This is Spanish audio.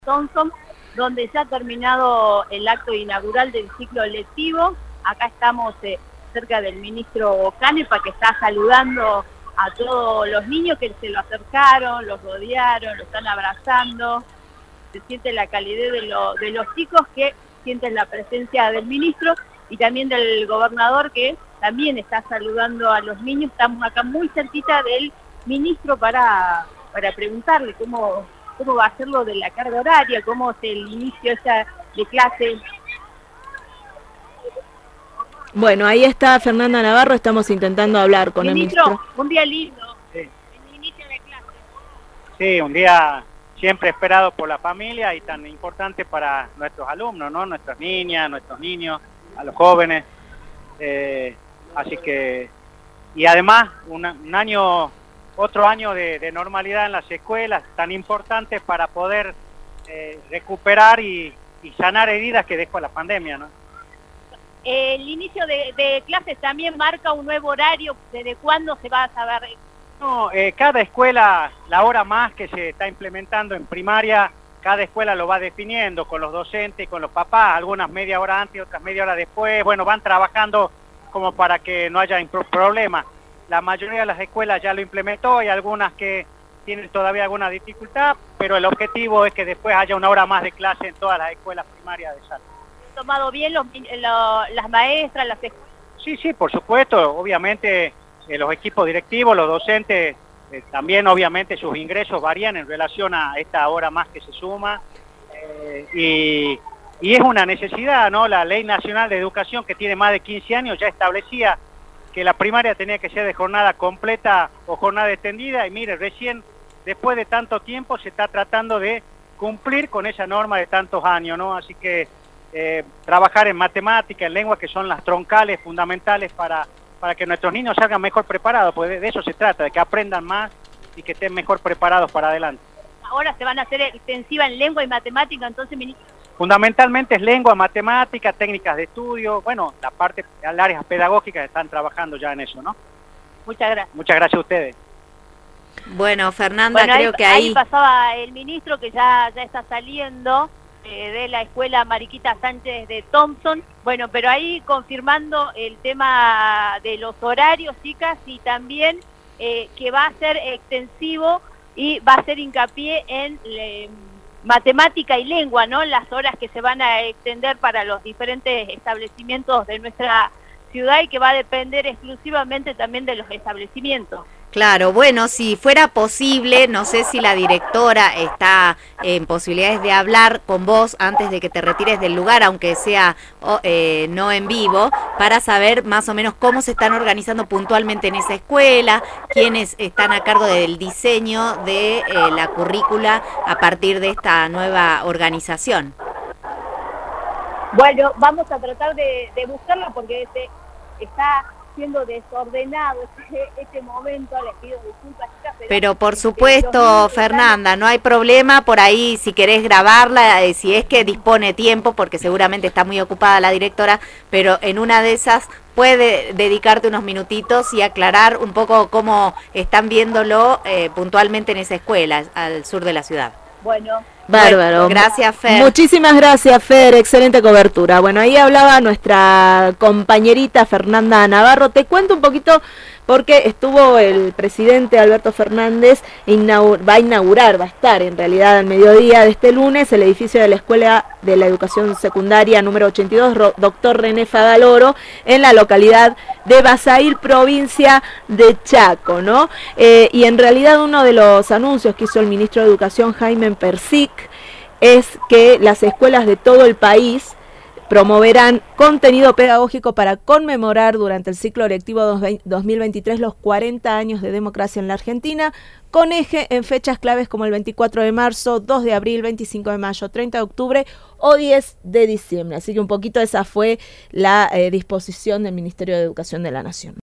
Thompson, donde ya ha terminado el acto inaugural del ciclo lectivo. Acá estamos cerca del ministro Canepa, que está saludando a todos los niños que se lo acercaron, los rodearon, lo están abrazando. Se siente la calidez de los chicos, que sienten la presencia del ministro y también del gobernador, que también está saludando a los niños. Estamos acá muy cerquita del ministro para preguntarle cómo va a ser lo de la carga horaria, cómo es el inicio esa de clase. Bueno, ahí está Fernanda Navarro, estamos intentando hablar con el ministro. Un día lindo, sí. El inicio de clase. Sí, un día siempre esperado por la familia y tan importante para nuestros alumnos, ¿no? Nuestras niñas, nuestros niños, a los jóvenes. Así que, y además otro año de normalidad en las escuelas, tan importante para poder recuperar y sanar heridas que dejó la pandemia, ¿no? El inicio de clases también marca un nuevo horario. ¿Desde cuándo se va a saber? No, cada escuela, la hora más que se está implementando en primaria, cada escuela lo va definiendo con los docentes, con los papás, algunas media hora antes, otras media hora después. Bueno, van trabajando como para que no haya problemas. La mayoría de las escuelas ya lo implementó y algunas que tienen todavía alguna dificultad, pero el objetivo es que después haya una hora más de clase en todas las escuelas primarias de Salta. ¿Han tomado bien las maestras, las escuelas? Sí, por supuesto. Obviamente los equipos directivos, los docentes, también obviamente sus ingresos varían en relación a esta hora más que se suma. Y es una necesidad, ¿no? La Ley Nacional de Educación, que tiene más de 15 años, ya establecía que la primaria tenía que ser de jornada completa o jornada extendida, y mire, recién después de tanto tiempo se está tratando de cumplir con esa norma de tantos años, ¿no? Así que trabajar en matemática, en lengua, que son las troncales fundamentales para que nuestros niños salgan mejor preparados, pues de eso se trata, de que aprendan más y que estén mejor preparados para adelante. Ahora se van a hacer extensiva en lengua y matemática, entonces, ministro. Fundamentalmente es lengua, matemática, técnicas de estudio, bueno, las áreas pedagógicas están trabajando ya en eso, ¿no? Muchas gracias. Muchas gracias a ustedes. Bueno, Fernanda, creo que ahí pasaba el ministro, que ya está saliendo de la escuela Mariquita Sánchez de Thompson. Bueno, pero ahí confirmando el tema de los horarios, chicas, y también que va a ser extensivo y va a hacer hincapié en matemática y lengua, ¿no? Las horas que se van a extender para los diferentes establecimientos de nuestra ciudad, y que va a depender exclusivamente también de los establecimientos. Claro, bueno, si fuera posible, no sé si la directora está en posibilidades de hablar con vos antes de que te retires del lugar, aunque sea no en vivo, para saber más o menos cómo se están organizando puntualmente en esa escuela, quiénes están a cargo del diseño de la currícula a partir de esta nueva organización. Bueno, vamos a tratar de buscarla, porque está siendo desordenado este momento. Les pido disculpas, chicas, pero por supuesto, Fernanda, no hay problema. Por ahí, si querés grabarla, si es que dispone tiempo, porque seguramente está muy ocupada la directora, pero en una de esas puede dedicarte unos minutitos y aclarar un poco cómo están viéndolo puntualmente en esa escuela al sur de la ciudad. Bueno, bárbaro. Gracias, Fer. Muchísimas gracias, Fer. Excelente cobertura. Bueno, ahí hablaba nuestra compañerita Fernanda Navarro. Te cuento un poquito, porque estuvo el presidente Alberto Fernández, va a estar en realidad al mediodía de este lunes, el edificio de la Escuela de la Educación Secundaria número 82, Dr. René Favaloro, en la localidad de Basail, provincia de Chaco, ¿no? Y en realidad uno de los anuncios que hizo el ministro de Educación, Jaime Persic, es que las escuelas de todo el país promoverán contenido pedagógico para conmemorar durante el ciclo lectivo 2023 los 40 años de democracia en la Argentina, con eje en fechas claves como el 24 de marzo, 2 de abril, 25 de mayo, 30 de octubre o 10 de diciembre. Así que un poquito esa fue la disposición del Ministerio de Educación de la Nación.